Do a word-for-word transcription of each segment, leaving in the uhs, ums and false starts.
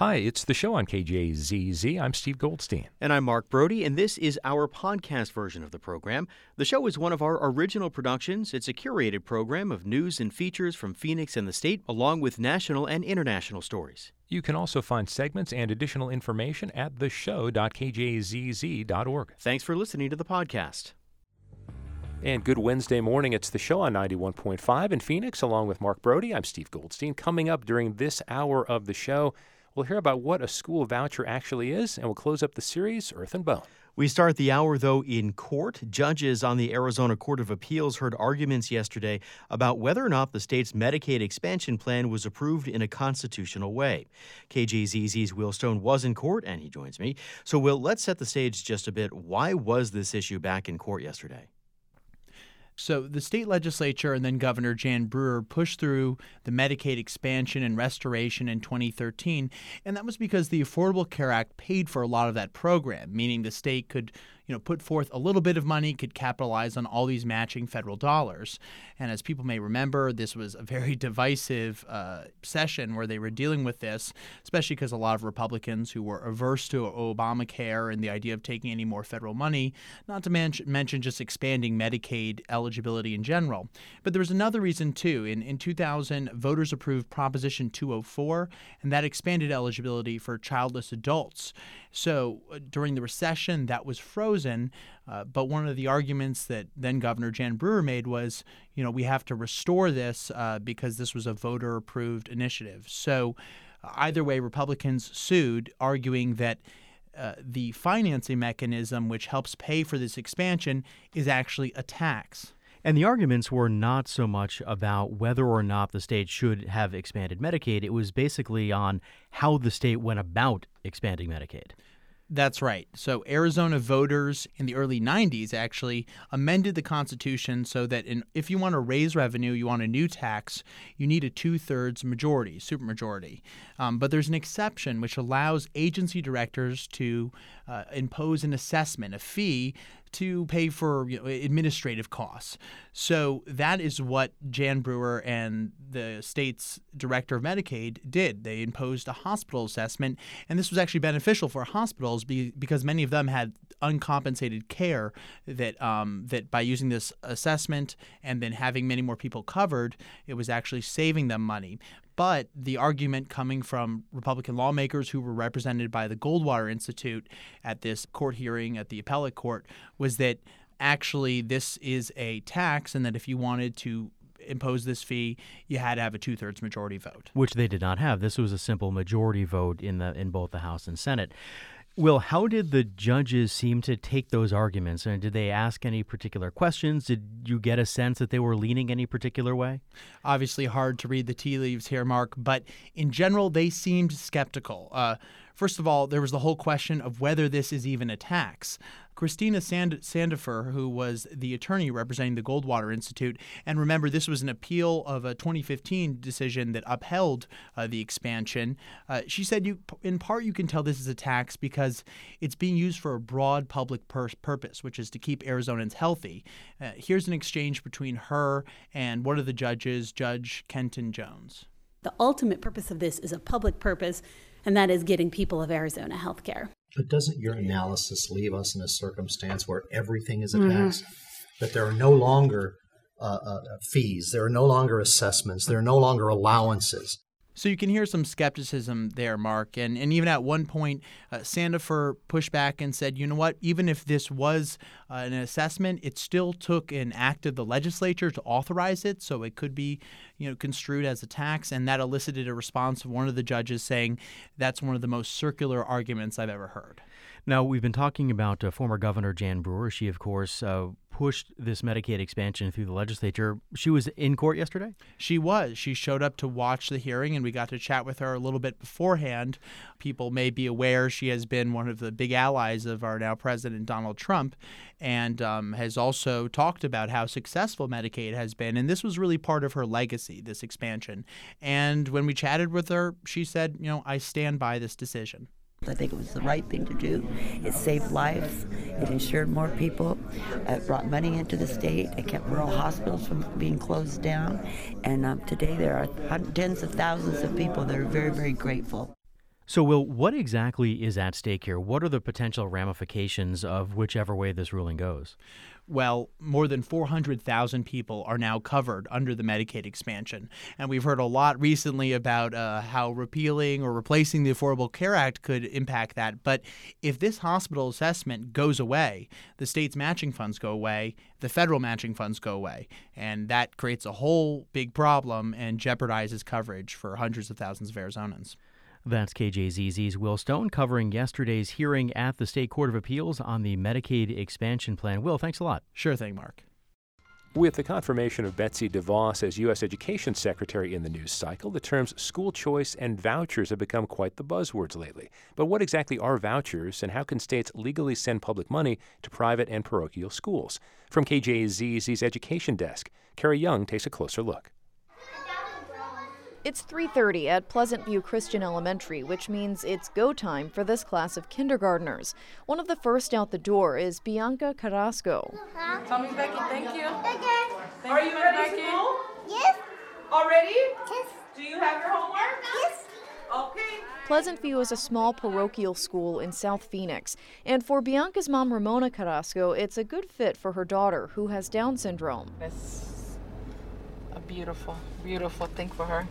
Hi, it's the show on K J Z Z. I'm Steve Goldstein. And I'm Mark Brody, and this is our podcast version of the program. The show is one of our original productions. It's a curated program of news and features from Phoenix and the state, along with national and international stories. You can also find segments and additional information at the show dot k j z z dot org. Thanks for listening to the podcast. And good Wednesday morning. It's the show on ninety-one point five in Phoenix, along with Mark Brody. I'm Steve Goldstein. Coming up during this hour of the show, we'll hear about what a school voucher actually is, and we'll close up the series, Earth and Bone. We start the hour, though, in court. Judges on the Arizona Court of Appeals heard arguments yesterday about whether or not the state's Medicaid expansion plan was approved in a constitutional way. K J Z Z's Will Stone was in court, and he joins me. So, Will, let's set the stage just a bit. Why was this issue back in court yesterday? So the state legislature and then Governor Jan Brewer pushed through the Medicaid expansion and restoration in twenty thirteen, and that was because the Affordable Care Act paid for a lot of that program, meaning the state could, you know, put forth a little bit of money, could capitalize on all these matching federal dollars. And as people may remember, this was a very divisive uh, session where they were dealing with this, especially because a lot of Republicans who were averse to Obamacare and the idea of taking any more federal money, not to man- mention just expanding Medicaid eligibility in general. But there was another reason, too. In, in two thousand, voters approved Proposition two oh four, and that expanded eligibility for childless adults. So uh, during the recession, that was frozen. Uh, but one of the arguments that then Governor Jan Brewer made was, you know, we have to restore this uh, because this was a voter-approved initiative. So uh, either way, Republicans sued, arguing that uh, the financing mechanism which helps pay for this expansion is actually a tax. And the arguments were not so much about whether or not the state should have expanded Medicaid. It was basically on how the state went about expanding Medicaid. That's right. So Arizona voters in the early nineties actually amended the Constitution so that in, if you want to raise revenue, you want a new tax, you need a two-thirds majority, supermajority. Um, but there's an exception which allows agency directors to uh, impose an assessment, a fee, to pay for, you know, administrative costs. So that is what Jan Brewer and the state's director of Medicaid did. They imposed a hospital assessment, and this was actually beneficial for hospitals be, because many of them had uncompensated care that um, that by using this assessment and then having many more people covered, it was actually saving them money. But the argument coming from Republican lawmakers who were represented by the Goldwater Institute at this court hearing at the appellate court was that actually this is a tax and that if you wanted to impose this fee, you had to have a two-thirds majority vote. Which they did not have. This was a simple majority vote in the in both the House and Senate. Will, how did the judges seem to take those arguments? And did they ask any particular questions? Did you get a sense that they were leaning any particular way? Obviously hard to read the tea leaves here, Mark, but in general, they seemed skeptical. Uh, first of all, there was the whole question of whether this is even a tax. Christina Sand- Sandifer, who was the attorney representing the Goldwater Institute, and remember, this was an appeal of a twenty fifteen decision that upheld uh, the expansion. Uh, she said, you, in part, you can tell this is a tax because it's being used for a broad public pur- purpose, which is to keep Arizonans healthy. Uh, here's an exchange between her and one of the judges, Judge Kenton Jones. The ultimate purpose of this is a public purpose, and that is getting people of Arizona health care. But doesn't your analysis leave us in a circumstance where everything is a tax? Mm-hmm. That there are no longer uh, uh, fees, there are no longer assessments, there are no longer allowances. So you can hear some skepticism there, Mark. And, and even at one point, uh, Sandifer pushed back and said, you know what, even if this was uh, an assessment, it still took an act of the legislature to authorize it. So it could be, you know, construed as a tax. And that elicited a response of one of the judges saying that's one of the most circular arguments I've ever heard. Now, we've been talking about uh, former Governor Jan Brewer. She, of course, uh, pushed this Medicaid expansion through the legislature. She was in court yesterday? She was. She showed up to watch the hearing, and we got to chat with her a little bit beforehand. People may be aware she has been one of the big allies of our now President Donald Trump and um, has also talked about how successful Medicaid has been. And this was really part of her legacy, this expansion. And when we chatted with her, she said, you know, I stand by this decision. I think it was the right thing to do. It saved lives. It insured more people. It brought money into the state. It kept rural hospitals from being closed down. And um, today there are tens of thousands of people that are very, very grateful. So, Will, what exactly is at stake here? What are the potential ramifications of whichever way this ruling goes? Well, more than four hundred thousand people are now covered under the Medicaid expansion. And we've heard a lot recently about uh, how repealing or replacing the Affordable Care Act could impact that. But if this hospital assessment goes away, the state's matching funds go away, the federal matching funds go away. And that creates a whole big problem and jeopardizes coverage for hundreds of thousands of Arizonans. That's K J Z Z's Will Stone covering yesterday's hearing at the State Court of Appeals on the Medicaid expansion plan. Will, thanks a lot. Sure thing, Mark. With the confirmation of Betsy DeVos as U S Education Secretary in the news cycle, the terms school choice and vouchers have become quite the buzzwords lately. But what exactly are vouchers, and how can states legally send public money to private and parochial schools? From K J Z Z's Education Desk, Carrie Young takes a closer look. It's three thirty at Pleasant View Christian Elementary, which means it's go time for this class of kindergartners. One of the first out the door is Bianca Carrasco. Tell me, Becky, thank you. Okay. Thank Are you ready for school? Yes. Already? Yes. Do you have your homework? Yes. Okay. Pleasant View is a small parochial school in South Phoenix, and for Bianca's mom, Ramona Carrasco, it's a good fit for her daughter, who has Down syndrome. That's a beautiful, beautiful thing for her.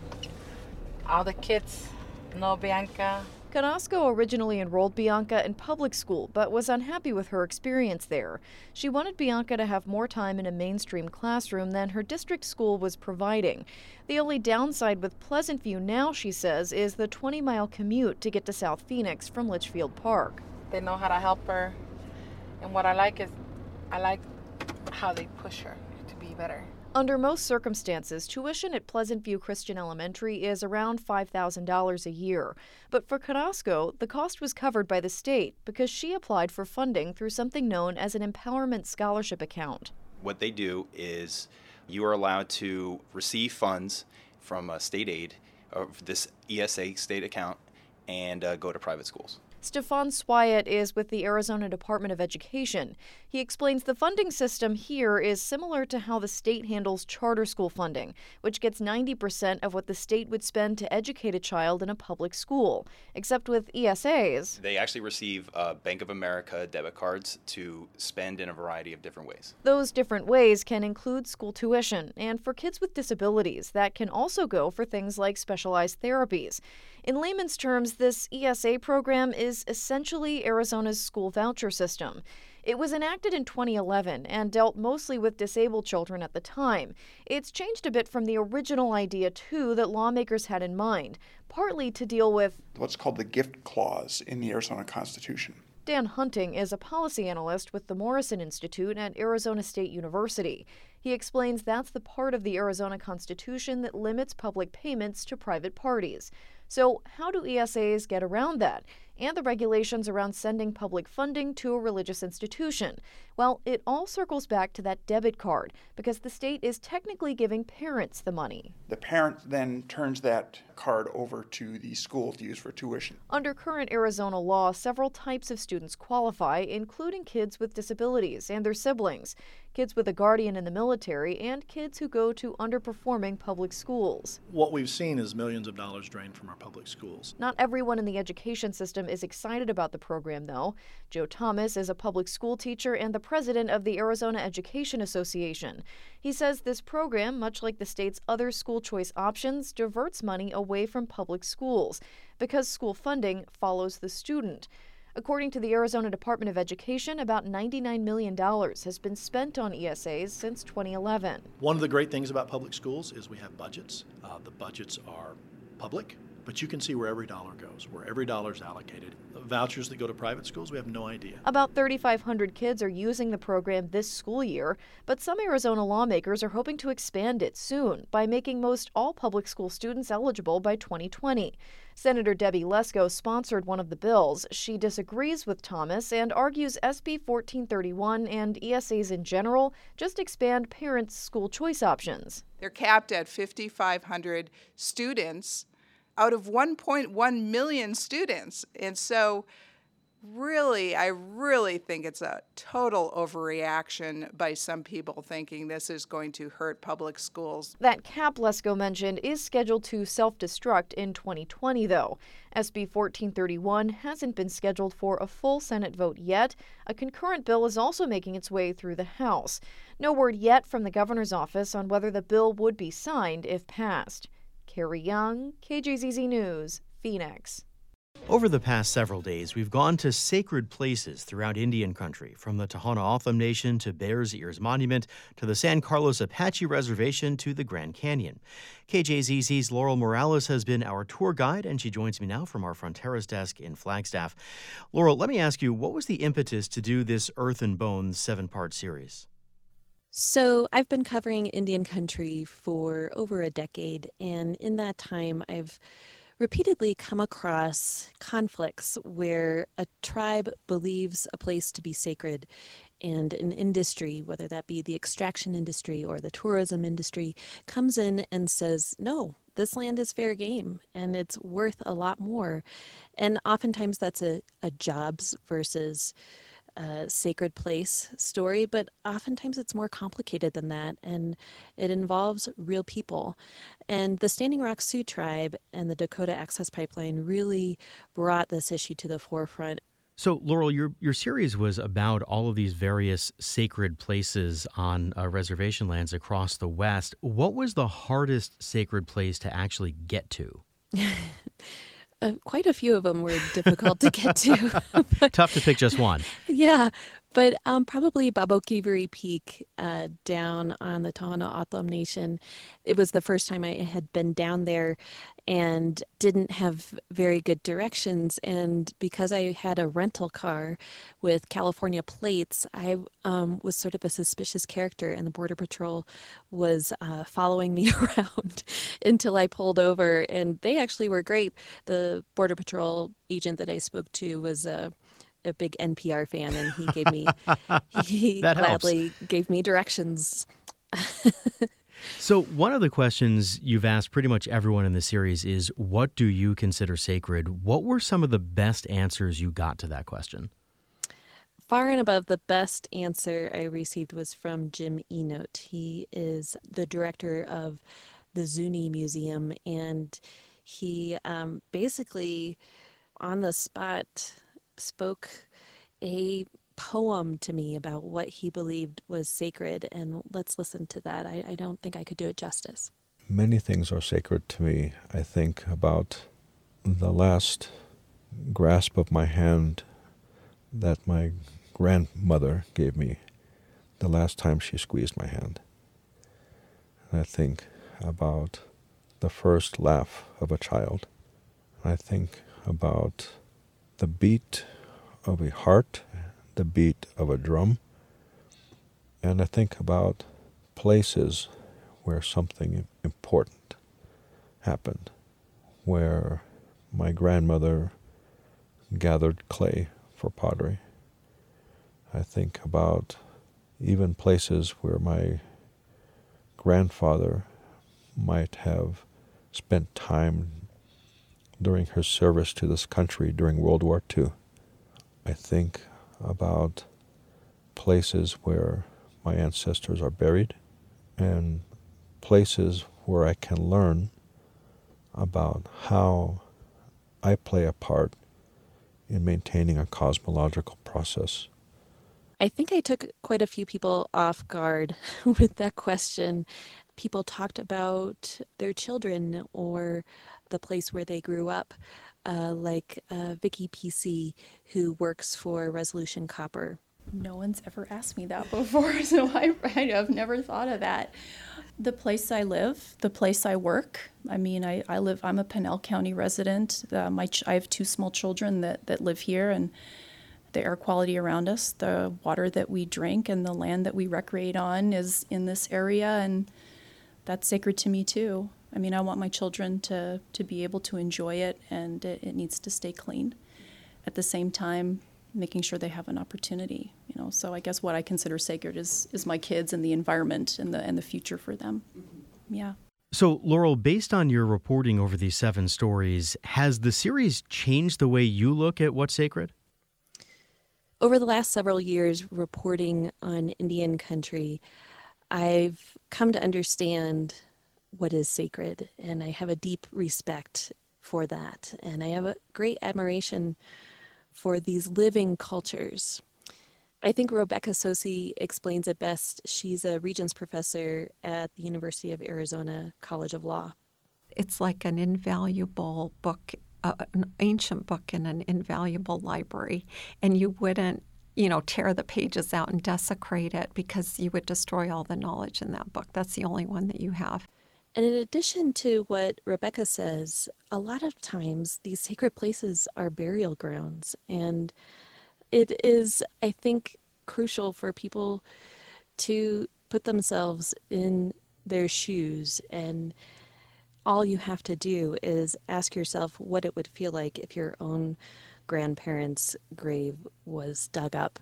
All the kids know Bianca. Carrasco originally enrolled Bianca in public school, but was unhappy with her experience there. She wanted Bianca to have more time in a mainstream classroom than her district school was providing. The only downside with Pleasant View now, she says, is the twenty-mile commute to get to South Phoenix from Litchfield Park. They know how to help her, and what I like is I like how they push her to be better. Under most circumstances, tuition at Pleasant View Christian Elementary is around five thousand dollars a year. But for Carrasco, the cost was covered by the state because she applied for funding through something known as an Empowerment Scholarship Account. What they do is you are allowed to receive funds from uh, state aid, or this E S A state account, and uh, go to private schools. Stefan Swyatt is with the Arizona Department of Education. He explains the funding system here is similar to how the state handles charter school funding, which gets ninety percent of what the state would spend to educate a child in a public school. Except with E S As, they actually receive uh, Bank of America debit cards to spend in a variety of different ways. Those different ways can include school tuition, and for kids with disabilities, that can also go for things like specialized therapies. In layman's terms, this E S A program is essentially Arizona's school voucher system. It was enacted in twenty eleven and dealt mostly with disabled children at the time. It's changed a bit from the original idea, too, that lawmakers had in mind, partly to deal with what's called the gift clause in the Arizona Constitution. Dan Hunting is a policy analyst with the Morrison Institute at Arizona State University. He explains that's the part of the Arizona Constitution that limits public payments to private parties. So how do E S As get around that? And the regulations around sending public funding to a religious institution? Well, it all circles back to that debit card, because the state is technically giving parents the money. The parent then turns that card over to the school to use for tuition. Under current Arizona law, several types of students qualify, including kids with disabilities and their siblings, kids with a guardian in the military, and kids who go to underperforming public schools. What we've seen is millions of dollars drained from our public schools. Not everyone in the education system is excited about the program, though. Joe Thomas is a public school teacher and the president of the Arizona Education Association. He says this program, much like the state's other school choice options, diverts money away from public schools because school funding follows the student. According to the Arizona Department of Education, about ninety-nine million dollars has been spent on E S As since twenty eleven. One of the great things about public schools is we have budgets. Uh, the budgets are public, but you can see where every dollar goes, where every dollar is allocated. Vouchers that go to private schools, we have no idea. About thirty-five hundred kids are using the program this school year, but some Arizona lawmakers are hoping to expand it soon by making most all public school students eligible by twenty twenty. Senator Debbie Lesko sponsored one of the bills. She disagrees with Thomas and argues S B fourteen thirty-one and E S As in general just expand parents' school choice options. They're capped at fifty-five hundred students out of one point one million students. And so really, I really think it's a total overreaction by some people thinking this is going to hurt public schools. That cap Lesko mentioned is scheduled to self-destruct in twenty twenty, though. S B fourteen thirty-one hasn't been scheduled for a full Senate vote yet. A concurrent bill is also making its way through the House. No word yet from the governor's office on whether the bill would be signed if passed. Carrie Young, K J Z Z News, Phoenix. Over the past several days, we've gone to sacred places throughout Indian country, from the Tohono O'odham Nation to Bears Ears Monument to the San Carlos Apache Reservation to the Grand Canyon. K J Z Z's Laurel Morales has been our tour guide, and she joins me now from our Fronteras desk in Flagstaff. Laurel, let me ask you, what was the impetus to do this Earth and Bones seven-part series? So I've been covering Indian country for over a decade, and in that time, I've repeatedly come across conflicts where a tribe believes a place to be sacred and an industry, whether that be the extraction industry or the tourism industry, comes in and says, no, this land is fair game and it's worth a lot more. And oftentimes that's a, a jobs versus a sacred place story, but oftentimes it's more complicated than that, and it involves real people. And the Standing Rock Sioux Tribe and the Dakota Access Pipeline really brought this issue to the forefront. So, Laurel, your your series was about all of these various sacred places on uh, reservation lands across the West. What was the hardest sacred place to actually get to? Uh, quite a few of them were difficult to get to. But, tough to pick just one. Yeah, but um, probably Babokiveri Peak uh, down on the Tohono O'odham Nation. It was the first time I had been down there and didn't have very good directions. And because I had a rental car with California plates, I um, was sort of a suspicious character, and the Border Patrol was uh, following me around until I pulled over. And they actually were great. The Border Patrol agent that I spoke to was a a big N P R fan, and he gave me he That gladly helps. gave me directions. So one of the questions you've asked pretty much everyone in the series is, what do you consider sacred? What were some of the best answers you got to that question? Far and above the best answer I received was from Jim Enote. He is the director of the Zuni Museum, and he um, basically, on the spot, spoke a poem to me about what he believed was sacred, and let's listen to that. I, I don't think I could do it justice. Many things are sacred to me. I think about the last grasp of my hand that my grandmother gave me, the last time she squeezed my hand. And I think about the first laugh of a child. I think about the beat of a heart, the beat of a drum, and I think about places where something important happened, where my grandmother gathered clay for pottery. I think about even places where my grandfather might have spent time during her service to this country during World War Two. I think about places where my ancestors are buried and places where I can learn about how I play a part in maintaining a cosmological process. I think I took quite a few people off guard with that question. People talked about their children or the place where they grew up, uh, like uh, Vicky P C, who works for Resolution Copper. No one's ever asked me that before, so I, I have never thought of that. The place I live, the place I work. I mean, I, I live, I'm a Pinell County resident. Uh, my ch- I have two small children that, that live here, and the air quality around us, the water that we drink, and the land that we recreate on is in this area, and that's sacred to me too. I mean, I want my children to, to be able to enjoy it, and it, it needs to stay clean. At the same time, making sure they have an opportunity, you know. So I guess what I consider sacred is is my kids and the environment and the and the future for them. Yeah. So, Laurel, based on your reporting over these seven stories, has the series changed the way you look at what's sacred? Over the last several years reporting on Indian country, I've come to understand what is sacred, and I have a deep respect for that. And I have a great admiration for these living cultures. I think Rebecca Sosi explains it best. She's a Regents professor at the University of Arizona College of Law. It's like an invaluable book, uh, an ancient book in an invaluable library, and you wouldn't, you know, tear the pages out and desecrate it because you would destroy all the knowledge in that book. That's the only one that you have. And in addition to what Rebecca says, a lot of times these sacred places are burial grounds, and it is, I think, crucial for people to put themselves in their shoes, and all you have to do is ask yourself what it would feel like if your own grandparents' grave was dug up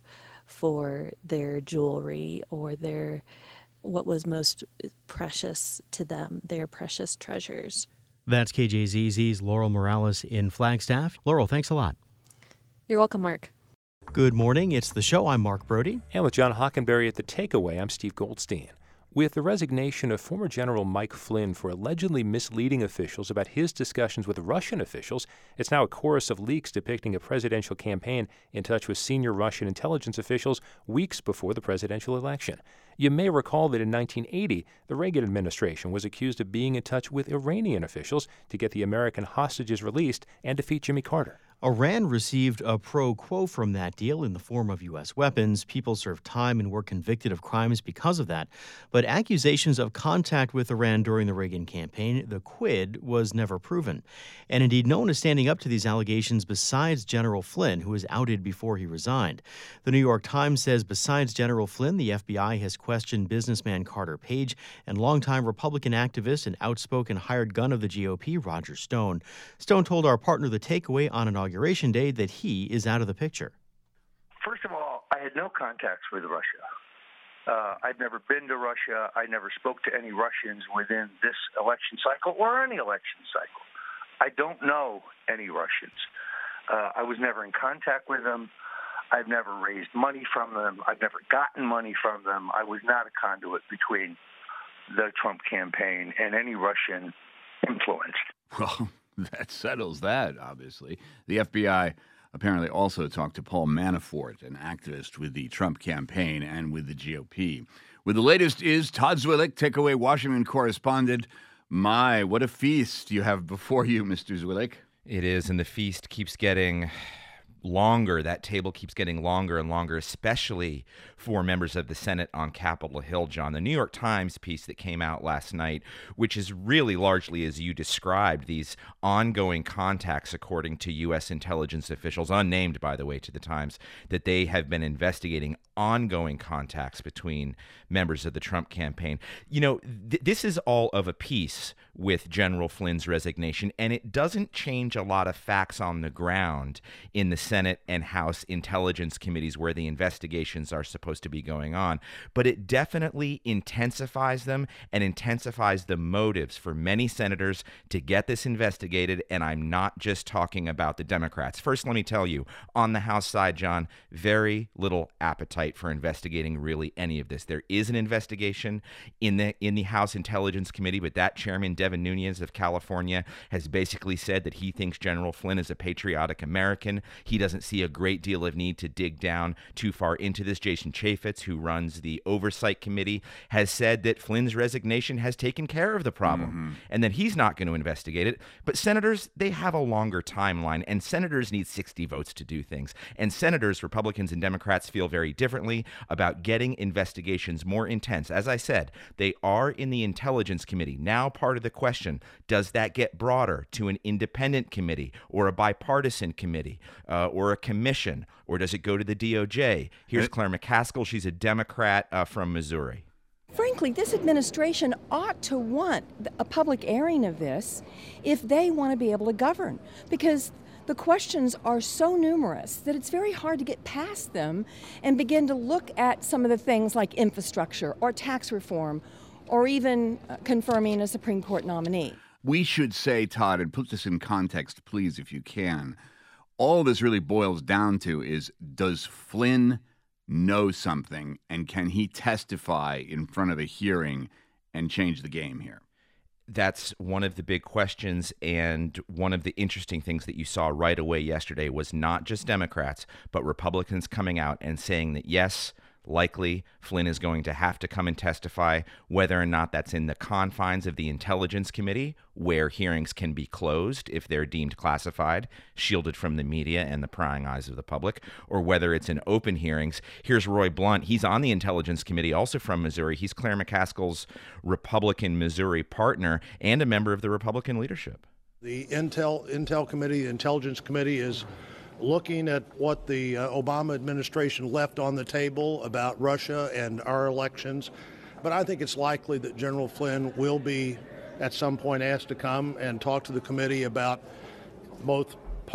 for their jewelry or their what was most precious to them, their precious treasures. That's K J Z Z's Laurel Morales in Flagstaff. Laurel, thanks a lot. You're welcome, Mark. Good morning. It's The Show. I'm Mark Brody. And with John Hockenberry at The Takeaway, I'm Steve Goldstein. With the resignation of former General Mike Flynn for allegedly misleading officials about his discussions with Russian officials, it's now a chorus of leaks depicting a presidential campaign in touch with senior Russian intelligence officials weeks before the presidential election. You may recall that in nineteen eighty, the Reagan administration was accused of being in touch with Iranian officials to get the American hostages released and defeat Jimmy Carter. Iran received a pro quo from that deal in the form of U S weapons. People served time and were convicted of crimes because of that. But accusations of contact with Iran during the Reagan campaign, the quid, was never proven. And indeed, no one is standing up to these allegations besides General Flynn, who was outed before he resigned. The New York Times says besides General Flynn, the F B I has questioned businessman Carter Page and longtime Republican activist and outspoken hired gun of the G O P, Roger Stone. Stone told our partner The Takeaway on an Inauguration Day that he is out of the picture. First of all, I had no contacts with Russia. Uh, I've never been to Russia. I never spoke to any Russians within this election cycle or any election cycle. I don't know any Russians. Uh, I was never in contact with them. I've never raised money from them. I've never gotten money from them. I was not a conduit between the Trump campaign and any Russian influence. Well, that settles that, obviously. The F B I apparently also talked to Paul Manafort, an activist with the Trump campaign and with the G O P. With the latest is Todd Zwillich, Takeaway Washington correspondent. My, what a feast you have before you, Mister Zwillich. It is, and the feast keeps getting longer. That table keeps getting longer and longer, especially for members of the Senate on Capitol Hill, John. The New York Times piece that came out last night, which is really largely, as you described, these ongoing contacts, according to U S intelligence officials, unnamed, by the way, to the Times, that they have been investigating ongoing contacts between members of the Trump campaign. You know, th- this is all of a piece with General Flynn's resignation, and it doesn't change a lot of facts on the ground in the Senate and House intelligence committees where the investigations are supposed to be going on, but it definitely intensifies them and intensifies the motives for many senators to get this investigated, and I'm not just talking about the Democrats. First, let me tell you, on the House side, John, very little appetite for investigating really any of this. There is an investigation in the in the House Intelligence Committee, but that chairman, Devin Nunes of California, has basically said that he thinks General Flynn is a patriotic American. He doesn't see a great deal of need to dig down too far into this. Jason Chaffetz, who runs the Oversight Committee, has said that Flynn's resignation has taken care of the problem mm-hmm. and that he's not going to investigate it. But senators, they have a longer timeline, and senators need sixty votes to do things. And senators, Republicans and Democrats, feel very differently about getting investigations more intense. As I said, they are in the Intelligence Committee. Now part of the question, does that get broader to an independent committee or a bipartisan committee uh, or a commission, or does it go to the D O J? Here's Claire McCaskill. She's a Democrat uh, from Missouri. Frankly, this administration ought to want a public airing of this if they want to be able to govern, because the questions are so numerous that it's very hard to get past them and begin to look at some of the things like infrastructure or tax reform or even uh, confirming a Supreme Court nominee. We should say, Todd, and put this in context, please, if you can. all this really boils down to is, does Flynn know something, and can he testify in front of a hearing and change the game here? That's one of the big questions, and one of the interesting things that you saw right away yesterday was not just Democrats, but Republicans coming out and saying that, yes, likely Flynn is going to have to come and testify, whether or not that's in the confines of the Intelligence Committee, where hearings can be closed if they're deemed classified, shielded from the media and the prying eyes of the public, or whether it's in open hearings. Here's Roy Blunt. He's on the Intelligence Committee, also from Missouri. He's Claire McCaskill's Republican Missouri partner and a member of the Republican leadership. The Intel Intel Committee, the Intelligence Committee, is looking at what the uh, Obama administration left on the table about Russia and our elections. But I think it's likely that General Flynn will be at some point asked to come and talk to the committee about both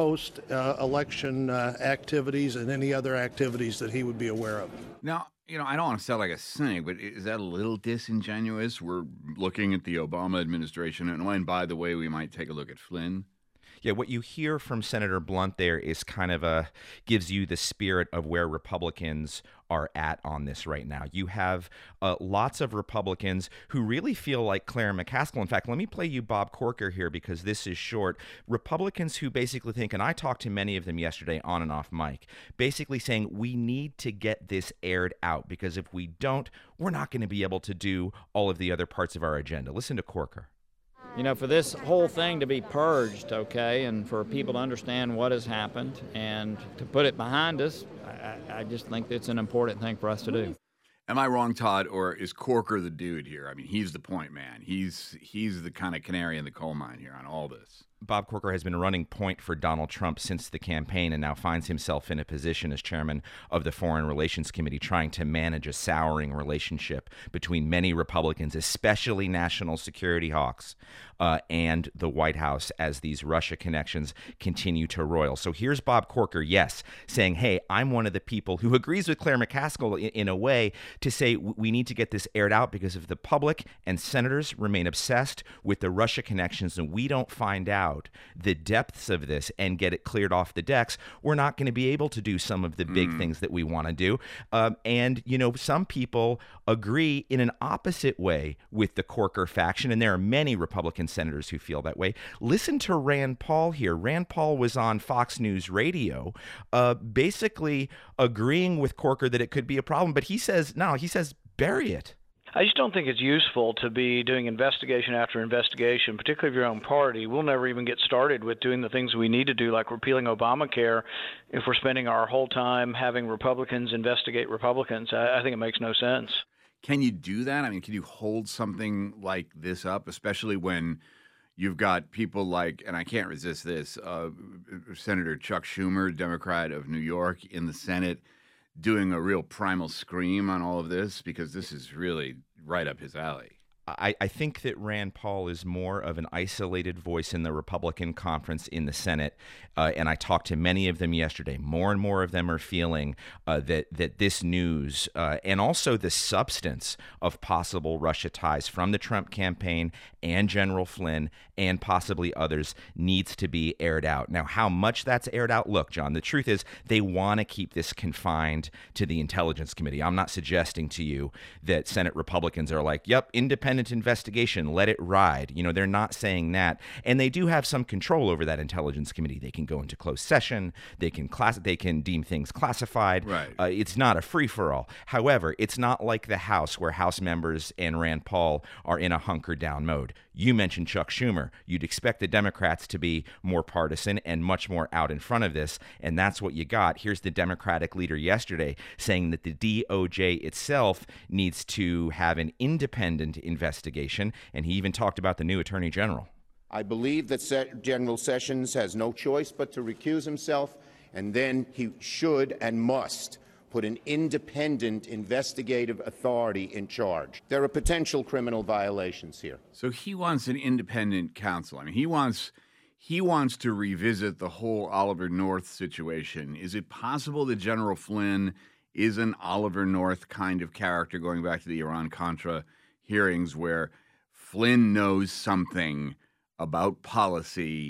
post-election uh, uh, activities and any other activities that he would be aware of. Now, you know, I don't want to sound like a cynic, but is that a little disingenuous? We're looking at the Obama administration, and, oh, and by the way, we might take a look at Flynn. Yeah, what you hear from Senator Blunt there is kind of a, gives you the spirit of where Republicans are at on this right now. You have uh, lots of Republicans who really feel like Claire McCaskill. In fact, let me play you Bob Corker here because this is short. Republicans who basically think, and I talked to many of them yesterday on and off mic, basically saying we need to get this aired out because if we don't, we're not going to be able to do all of the other parts of our agenda. Listen to Corker. You know, for this whole thing to be purged, okay, and for people to understand what has happened and to put it behind us, I, I just think it's an important thing for us to do. Am I wrong, Todd, or is Corker the dude here? I mean, he's the point man. He's he's the kind of canary in the coal mine here on all this. Bob Corker has been running point for Donald Trump since the campaign and now finds himself in a position as chairman of the Foreign Relations Committee trying to manage a souring relationship between many Republicans, especially national security hawks, uh, and the White House as these Russia connections continue to roil. So here's Bob Corker, yes, saying, hey, I'm one of the people who agrees with Claire McCaskill in, in a way to say we need to get this aired out because if the public and senators remain obsessed with the Russia connections and we don't find out the depths of this and get it cleared off the decks, we're not going to be able to do some of the big mm. things that we want to do. Um, and, you know, some people agree in an opposite way with the Corker faction, and there are many Republican senators who feel that way. Listen to Rand Paul here. Rand Paul was on Fox News Radio uh, basically agreeing with Corker that it could be a problem, but he says, no, he says, bury it. I just don't think it's useful to be doing investigation after investigation, particularly of your own party. We'll never even get started with doing the things we need to do, like repealing Obamacare, if we're spending our whole time having Republicans investigate Republicans. I, I think it makes no sense. Can you do that? I mean, can you hold something like this up, especially when you've got people like, and I can't resist this, uh, Senator Chuck Schumer, Democrat of New York, in the Senate, doing a real primal scream on all of this, because this is really right up his alley. I, I think that Rand Paul is more of an isolated voice in the Republican conference in the Senate, uh, and I talked to many of them yesterday. More and more of them are feeling uh, that that this news uh, and also the substance of possible Russia ties from the Trump campaign and General Flynn and possibly others needs to be aired out. Now, how much that's aired out? Look, John, the truth is they want to keep this confined to the Intelligence Committee. I'm not suggesting to you that Senate Republicans are like, yep, independent investigation, let it ride. You know, they're not saying that. And they do have some control over that Intelligence Committee. They can go into closed session. They can class. They can deem things classified. Right. Uh, it's not a free-for-all. However, it's not like the House where House members and Rand Paul are in a hunker-down mode. You mentioned Chuck Schumer. You'd expect the Democrats to be more partisan and much more out in front of this, and that's what you got. Here's the Democratic leader yesterday saying that the D O J itself needs to have an independent investigation, and he even talked about the new Attorney General. I believe that Se- General Sessions has no choice but to recuse himself, and then he should and must put an independent investigative authority in charge. There are potential criminal violations here. So he wants an independent counsel. I mean, he wants he wants to revisit the whole Oliver North situation. Is it possible that General Flynn is an Oliver North kind of character, going back to the Iran-Contra hearings, where Flynn knows something about policy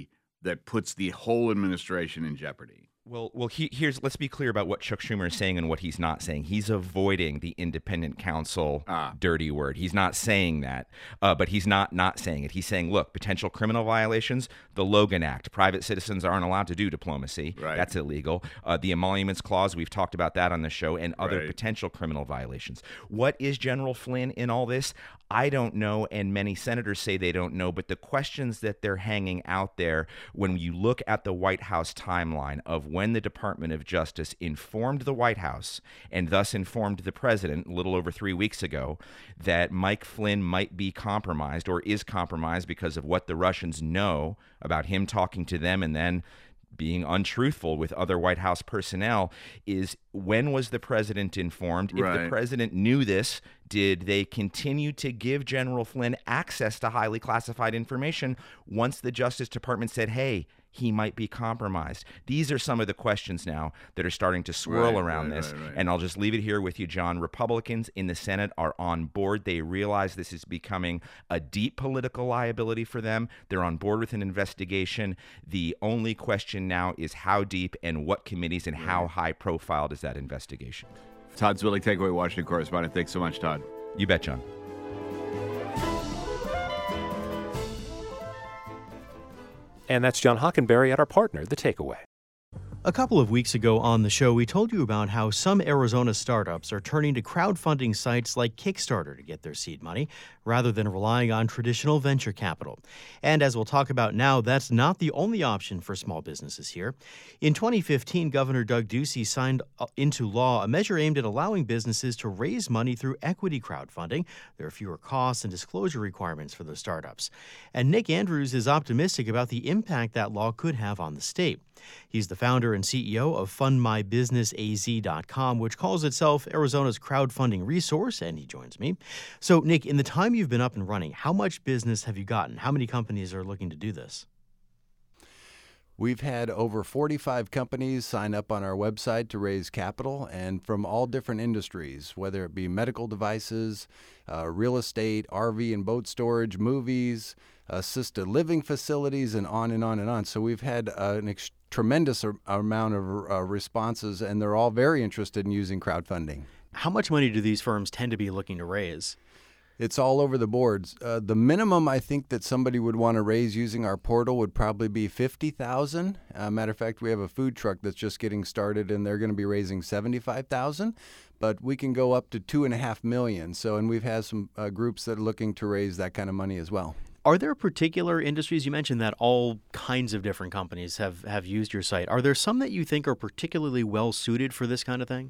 that puts the whole administration in jeopardy. Well, well, he, here's let's be clear about what Chuck Schumer is saying and what he's not saying. He's avoiding the independent counsel ah. dirty word. He's not saying that, uh, but he's not not saying it. He's saying, look, potential criminal violations, the Logan Act. Private citizens aren't allowed to do diplomacy. Right. That's illegal. Uh, the Emoluments Clause, we've talked about that on the show, and other right. potential criminal violations. What is General Flynn in all this? I don't know, and many senators say they don't know, but the questions that they're hanging out there, when you look at the White House timeline of when the Department of Justice informed the White House and thus informed the president a little over three weeks ago that Mike Flynn might be compromised or is compromised because of what the Russians know about him talking to them and then being untruthful with other White House personnel, is when was the president informed? If Right. the president knew this, did they continue to give General Flynn access to highly classified information once the Justice Department said, hey, he might be compromised? These are some of the questions now that are starting to swirl Right, around right, this. right, right. And I'll just leave it here with you, John. Republicans in the Senate are on board. They realize this is becoming a deep political liability for them. They're on board with an investigation. The only question now is how deep and what committees and how high profile is that investigation? Todd Zwillig, Takeaway Washington correspondent. Thanks so much, Todd. You bet, John. And that's John Hockenberry at our partner, The Takeaway. A couple of weeks ago on the show, we told you about how some Arizona startups are turning to crowdfunding sites like Kickstarter to get their seed money, rather than relying on traditional venture capital. And as we'll talk about now, that's not the only option for small businesses here. In twenty fifteen, Governor Doug Ducey signed into law a measure aimed at allowing businesses to raise money through equity crowdfunding. There are fewer costs and disclosure requirements for those startups. And Nick Andrews is optimistic about the impact that law could have on the state. He's the founder and C E O of fund my business A Z dot com, which calls itself Arizona's crowdfunding resource, and he joins me. So, Nick, in the time you've been up and running, how much business have you gotten? How many companies are looking to do this? We've had over forty-five companies sign up on our website to raise capital, and from all different industries, whether it be medical devices, uh, real estate, R V and boat storage, movies, assisted living facilities, and on and on and on. So we've had uh, an ex- tremendous ar- amount of uh, responses, and they're all very interested in using crowdfunding. How much money do these firms tend to be looking to raise? It's all over the boards. Uh, the minimum I think that somebody would want to raise using our portal would probably be fifty thousand dollars. Uh, matter of fact, we have a food truck that's just getting started, and they're going to be raising seventy-five thousand dollars. But we can go up to two and a half million. So, and we've had some uh, groups that are looking to raise that kind of money as well. Are there particular industries? You mentioned that all kinds of different companies have, have used your site. Are there some that you think are particularly well suited for this kind of thing?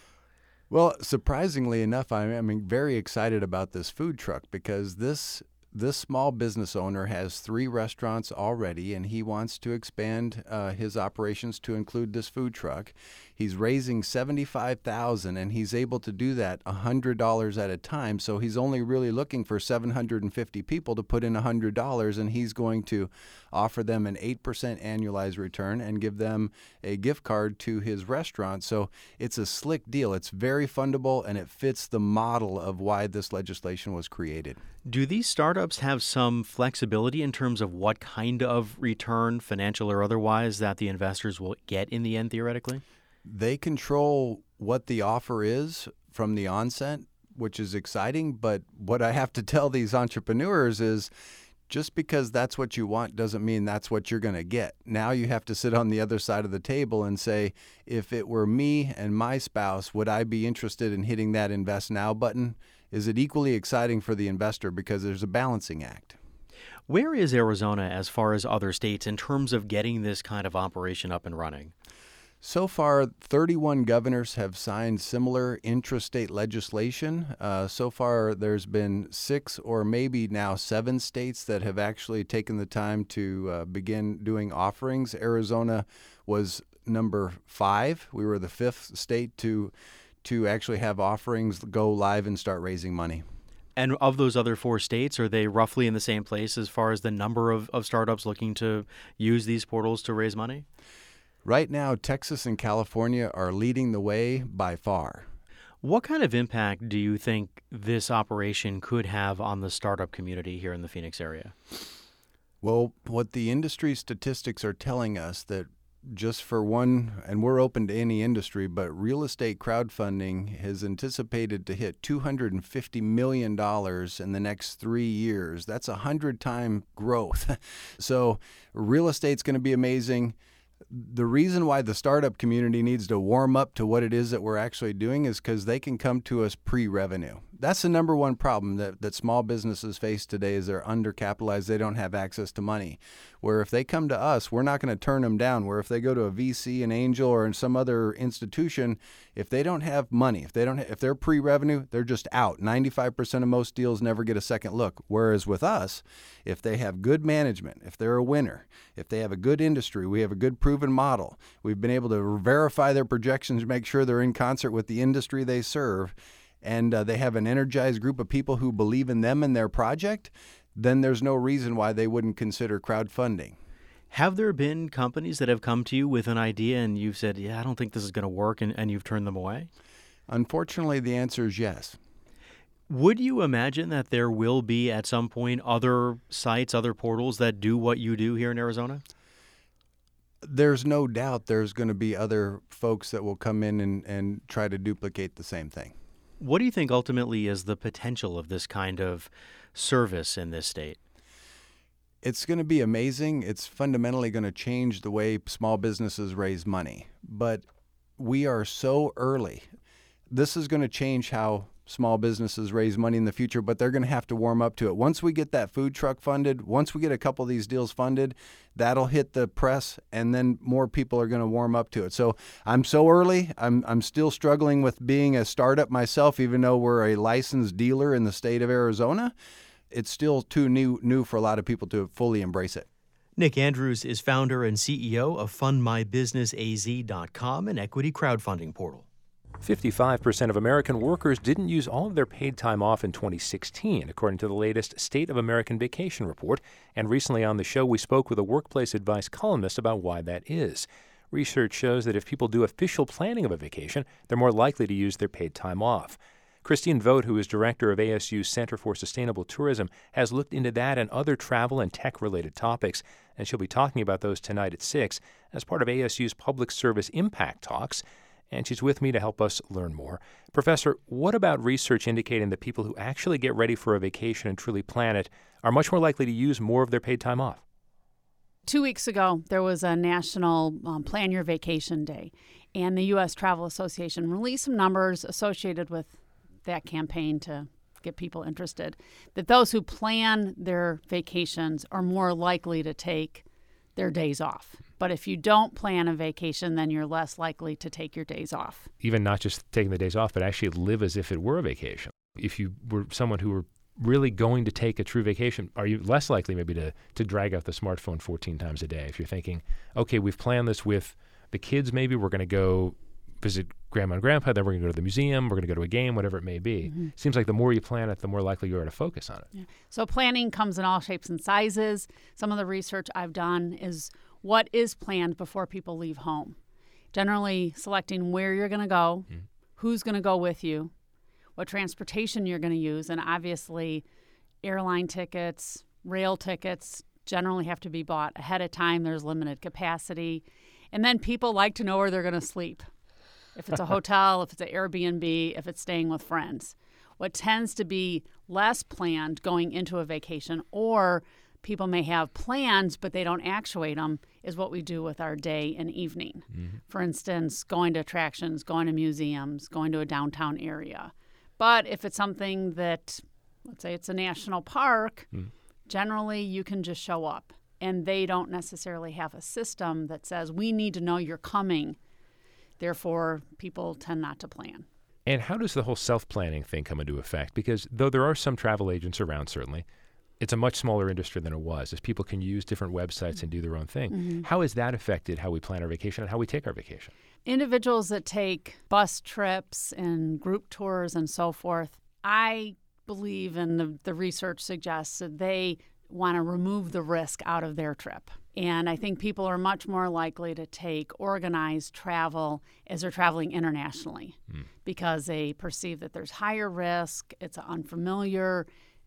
Well, surprisingly enough, I'm very excited about this food truck because this this small business owner has three restaurants already, and he wants to expand uh, his operations to include this food truck. He's raising seventy-five thousand dollars, and he's able to do that one hundred dollars at a time. So he's only really looking for seven hundred fifty people to put in one hundred dollars, and he's going to offer them an eight percent annualized return and give them a gift card to his restaurant. So it's a slick deal. It's very fundable, and it fits the model of why this legislation was created. Do these startups have some flexibility in terms of what kind of return, financial or otherwise, that the investors will get in the end, theoretically? They control what the offer is from the onset, which is exciting. But what I have to tell these entrepreneurs is just because that's what you want doesn't mean that's what you're going to get. Now you have to sit on the other side of the table and say, if it were me and my spouse, would I be interested in hitting that invest now button? Is it equally exciting for the investor? Because there's a balancing act. Where is Arizona as far as other states in terms of getting this kind of operation up and running? So far, thirty-one governors have signed similar intrastate legislation. Uh, so far, there's been six or maybe now seven states that have actually taken the time to uh, begin doing offerings. Arizona was number five. We were the fifth state to to actually have offerings go live and start raising money. And of those other four states, are they roughly in the same place as far as the number of, of startups looking to use these portals to raise money? Right now, Texas and California are leading the way by far. What kind of impact do you think this operation could have on the startup community here in the Phoenix area? Well, what the industry statistics are telling us that just for one, and we're open to any industry, but real estate crowdfunding is anticipated to hit two hundred fifty million dollars in the next three years. That's a hundred-time growth. So real estate's going to be amazing. The reason why the startup community needs to warm up to what it is that we're actually doing is because they can come to us pre-revenue. That's the number one problem that, that small businesses face today is they're undercapitalized. They don't have access to money. Where if they come to us, we're not going to turn them down. Where if they go to a V C, an angel, or in some other institution, if they don't have money, if they don't, ha- if they're pre-revenue, they're just out. ninety-five percent of most deals never get a second look. Whereas with us, if they have good management, if they're a winner, if they have a good industry, we have a good proven model. We've been able to verify their projections, make sure they're in concert with the industry they serve, and uh, they have an energized group of people who believe in them and their project, then there's no reason why they wouldn't consider crowdfunding. Have there been companies that have come to you with an idea and you've said, yeah, I don't think this is going to work, and, and you've turned them away? Unfortunately, the answer is yes. Would you imagine that there will be at some point other sites, other portals that do what you do here in Arizona? There's no doubt there's going to be other folks that will come in and, and try to duplicate the same thing. What do you think ultimately is the potential of this kind of service in this state? It's going to be amazing. It's fundamentally going to change the way small businesses raise money. But we are so early. This is going to change how small businesses raise money in the future, but they're going to have to warm up to it. Once we get that food truck funded, once we get a couple of these deals funded, that'll hit the press, and then more people are going to warm up to it. So I'm so early. I'm I'm still struggling with being a startup myself, even though we're a licensed dealer in the state of Arizona. It's still too new new for a lot of people to fully embrace it. Nick Andrews is founder and C E O of fund my business A Z dot com, an equity crowdfunding portal. fifty-five percent of American workers didn't use all of their paid time off in twenty sixteen, according to the latest State of American Vacation report. And recently on the show, we spoke with a workplace advice columnist about why that is. Research shows that if people do official planning of a vacation, they're more likely to use their paid time off. Christine Vogt, who is director of A S U's Center for Sustainable Tourism, has looked into that and other travel and tech-related topics, and she'll be talking about those tonight at six as part of A S U's Public Service Impact Talks. And she's with me to help us learn more. Professor, what about research indicating that people who actually get ready for a vacation and truly plan it are much more likely to use more of their paid time off? Two weeks ago, there was a national um, Plan Your Vacation Day, and the U S Travel Association released some numbers associated with that campaign to get people interested, that those who plan their vacations are more likely to take their days off. But if you don't plan a vacation, then you're less likely to take your days off. Even not just taking the days off, but actually live as if it were a vacation. If you were someone who were really going to take a true vacation, are you less likely maybe to, to drag out the smartphone fourteen times a day? If you're thinking, okay, we've planned this with the kids, maybe we're going to go visit grandma and grandpa, then we're going to go to the museum, we're going to go to a game, whatever it may be. Mm-hmm. Seems like the more you plan it, the more likely you are to focus on it. Yeah. So planning comes in all shapes and sizes. Some of the research I've done is what is planned before people leave home. Generally selecting where you're going to go, mm-hmm. who's going to go with you, what transportation you're going to use, and obviously airline tickets, rail tickets generally have to be bought ahead of time. There's limited capacity. And then people like to know where they're going to sleep. If it's a hotel, if it's an Airbnb, if it's staying with friends. What tends to be less planned going into a vacation, or people may have plans but they don't actuate them, is what we do with our day and evening. Mm-hmm. For instance, going to attractions, going to museums, going to a downtown area. But if it's something that, let's say it's a national park, mm. generally you can just show up. And they don't necessarily have a system that says, we need to know you're coming. Therefore, people tend not to plan. And how does the whole self-planning thing come into effect? Because though there are some travel agents around, certainly, it's a much smaller industry than it was, as people can use different websites and do their own thing. Mm-hmm. How has that affected how we plan our vacation and how we take our vacation? Individuals that take bus trips and group tours and so forth, I believe, and the, the research suggests, that they want to remove the risk out of their trip. And I think people are much more likely to take organized travel as they're traveling internationally mm. because they perceive that there's higher risk, it's unfamiliar,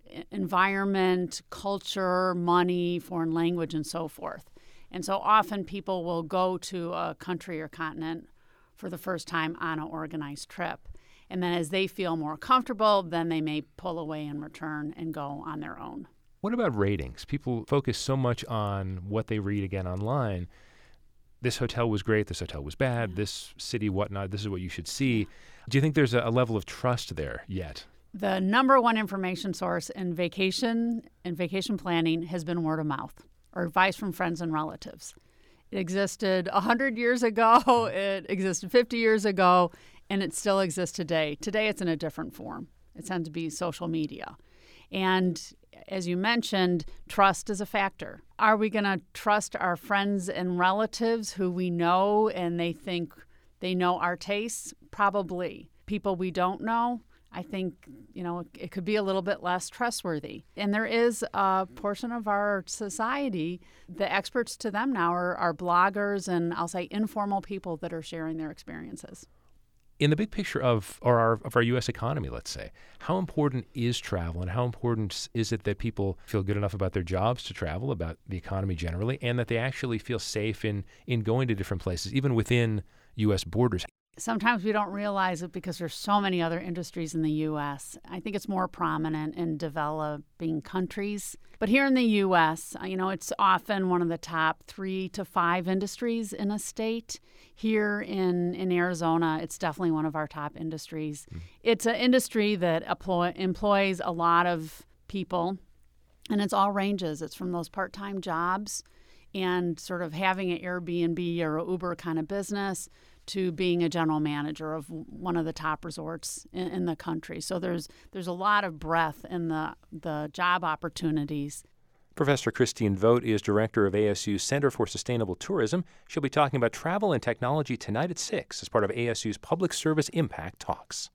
environment, culture, money, foreign language, and so forth. And so often people will go to a country or continent for the first time on an organized trip. And then as they feel more comfortable, then they may pull away and return and go on their own. What about ratings? People focus so much on what they read again online. This hotel was great, this hotel was bad, this city, whatnot, this is what you should see. Do you think there's a, a level of trust there yet? The number one information source in vacation and vacation planning has been word of mouth or advice from friends and relatives. It existed one hundred years ago, it existed fifty years ago, and it still exists today. Today it's in a different form. It tends to be social media. And as you mentioned, trust is a factor. Are we going to trust our friends and relatives who we know and they think they know our tastes? Probably. People we don't know, I think, you know, it could be a little bit less trustworthy. And there is a portion of our society, the experts to them now are, are bloggers and I'll say informal people that are sharing their experiences. In the big picture of or our, of our U S economy, let's say, how important is travel and how important is it that people feel good enough about their jobs to travel, about the economy generally, and that they actually feel safe in, in going to different places, even within U S borders? Sometimes we don't realize it because there's so many other industries in the U S. I think it's more prominent in developing countries. But here in the U S, you know, it's often one of the top three to five industries in a state. Here in, in Arizona, it's definitely one of our top industries. Mm. It's an industry that employ, employs a lot of people, and it's all ranges. It's from those part-time jobs and sort of having an Airbnb or an Uber kind of business to being a general manager of one of the top resorts in, in the country. So there's there's a lot of breadth in the, the job opportunities. Professor Christine Vogt is director of A S U's Center for Sustainable Tourism. She'll be talking about travel and technology tonight at six as part of A S U's Public Service Impact Talks.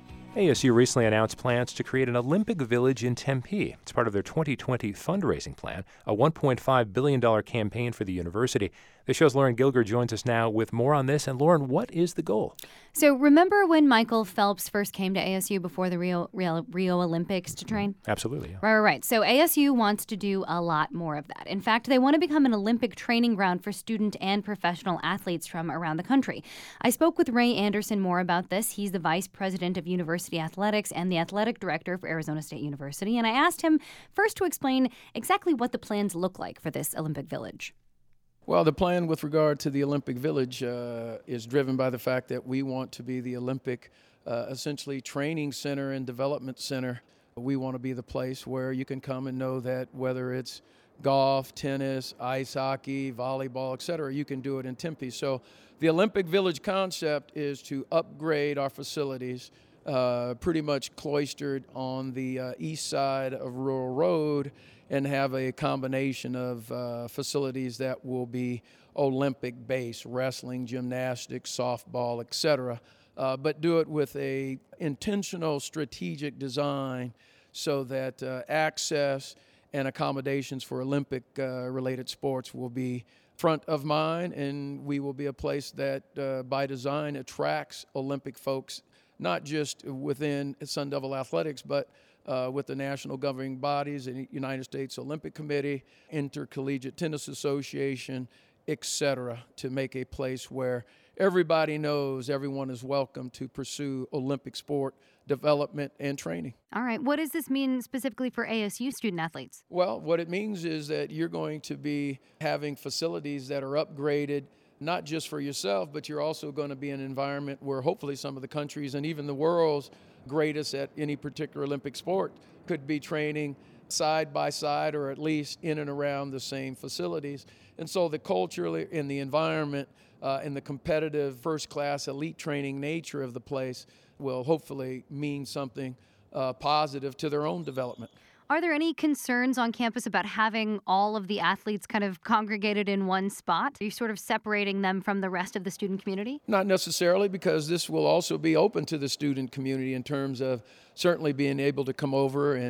A S U recently announced plans to create an Olympic Village in Tempe. It's part of their twenty twenty fundraising plan, a one point five billion dollars campaign for the university. The show's Lauren Gilger joins us now with more on this. And Lauren, what is the goal? So remember when Michael Phelps first came to A S U before the Rio, Rio, Rio Olympics to train? Absolutely. Yeah. Right, right, right. So A S U wants to do a lot more of that. In fact, they want to become an Olympic training ground for student and professional athletes from around the country. I spoke with Ray Anderson more about this. He's the vice president of university athletics and the athletic director for Arizona State University. And I asked him first to explain exactly what the plans look like for this Olympic Village. Well, the plan with regard to the Olympic Village uh, is driven by the fact that we want to be the Olympic, uh, essentially, training center and development center. We want to be the place where you can come and know that whether it's golf, tennis, ice hockey, volleyball, et cetera, you can do it in Tempe. So the Olympic Village concept is to upgrade our facilities, uh, pretty much cloistered on the uh, east side of Rural Road, and have a combination of uh, facilities that will be Olympic-based, wrestling, gymnastics, softball, et cetera, uh, but do it with a intentional strategic design so that uh, access and accommodations for Olympic-related uh, sports will be front of mind, and we will be a place that, uh, by design, attracts Olympic folks, not just within Sun Devil Athletics, but Uh, with the national governing bodies, the United States Olympic Committee, Intercollegiate Tennis Association, et cetera, to make a place where everybody knows everyone is welcome to pursue Olympic sport development and training. All right. What does this mean specifically for A S U student athletes? Well, what it means is that you're going to be having facilities that are upgraded, not just for yourself, but you're also going to be in an environment where hopefully some of the countries and even the world's greatest at any particular Olympic sport could be training side by side or at least in and around the same facilities. And so the culture and the environment uh, and the competitive first-class elite training nature of the place will hopefully mean something uh, positive to their own development. Are there any concerns on campus about having all of the athletes kind of congregated in one spot? Are you sort of separating them from the rest of the student community? Not necessarily, because this will also be open to the student community in terms of certainly being able to come over and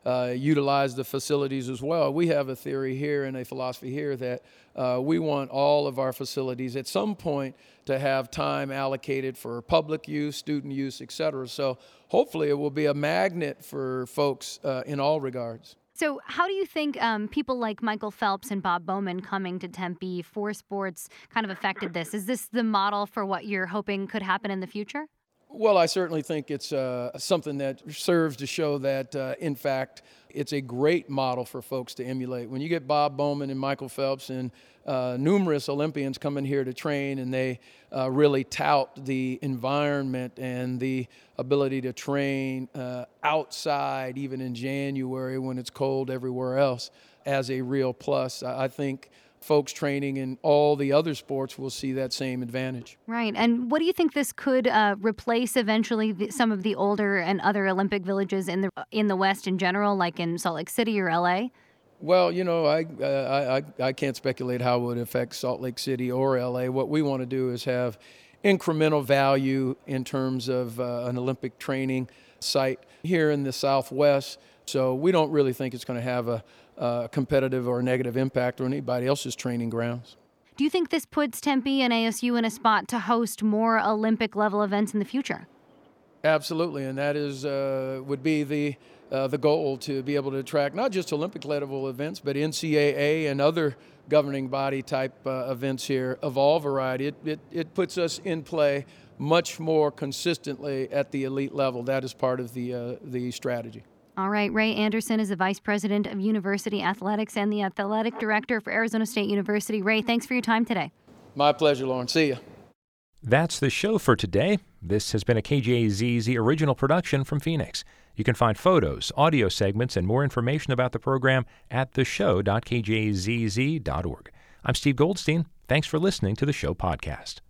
uh, utilize the facilities as well. We have a theory here and a philosophy here that uh, we want all of our facilities at some point to have time allocated for public use, student use, et cetera. So hopefully it will be a magnet for folks uh, in all regards. So how do you think um, people like Michael Phelps and Bob Bowman coming to Tempe for sports kind of affected this? Is this the model for what you're hoping could happen in the future? Well, I certainly think it's uh, something that serves to show that, uh, in fact, it's a great model for folks to emulate. When you get Bob Bowman and Michael Phelps and uh, numerous Olympians coming here to train, and they uh, really tout the environment and the ability to train uh, outside, even in January when it's cold everywhere else, as a real plus, I think folks training in all the other sports will see that same advantage. Right. And what do you think this could uh, replace eventually the, some of the older and other Olympic villages in the in the West in general, like in Salt Lake City or L A? Well, you know, I, uh, I, I can't speculate how it would affect Salt Lake City or L A. What we want to do is have incremental value in terms of uh, an Olympic training site here in the Southwest. So we don't really think it's going to have a Uh, competitive or negative impact on anybody else's training grounds. Do you think this puts Tempe and A S U in a spot to host more Olympic-level events in the future? Absolutely, and that is uh, would be the uh, the goal, to be able to attract not just Olympic-level events, but N C A A and other governing body type uh, events here of all variety. It, it, it puts us in play much more consistently at the elite level. That is part of the uh, the strategy. All right. Ray Anderson is the Vice President of University Athletics and the Athletic Director for Arizona State University. Ray, thanks for your time today. My pleasure, Lauren. See you. That's the show for today. This has been a K J Z Z original production from Phoenix. You can find photos, audio segments, and more information about the program at the show dot k j z z dot org. I'm Steve Goldstein. Thanks for listening to the show podcast.